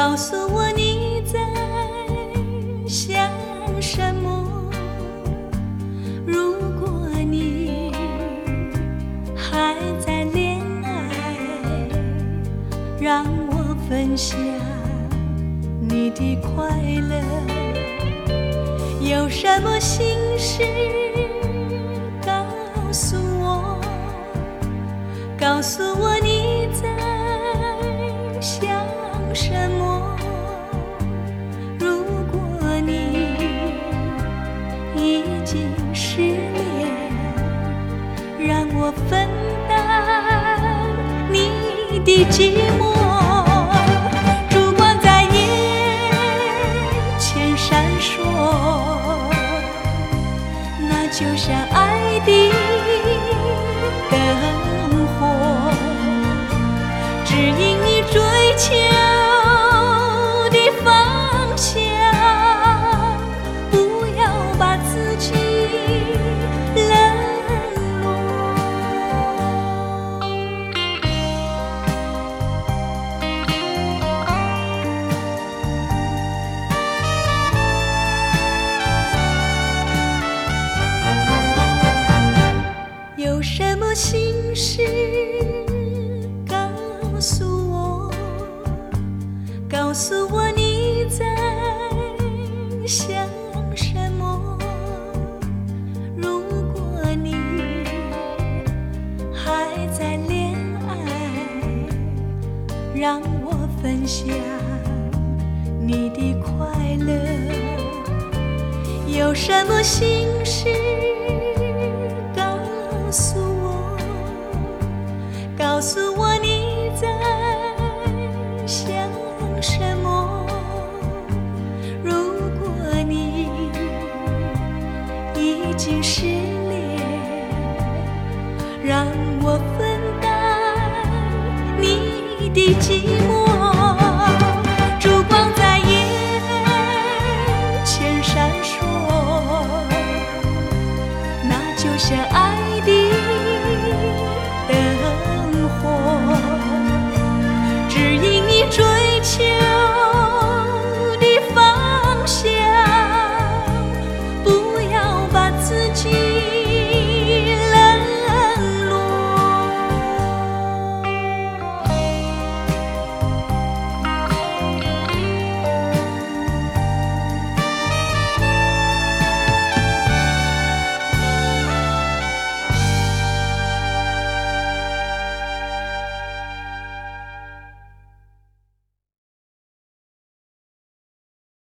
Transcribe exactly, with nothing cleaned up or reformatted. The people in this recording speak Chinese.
告诉我你在想什么。如果你还在恋爱，让我分享你的快乐。有什么心事告诉我，告诉我你在想什么。如果你已经失恋，让我分担你的寂寞。烛光在眼前闪烁，那就像爱的灯火，指引你追求的方向。不要把自己冷落。有什么心事告诉我，告诉我你在想什么。如果你还在恋爱，让我分享你的快乐。有什么心事告诉我，告诉我你在想什么。如果你已经失恋，让我分担你的寂寞。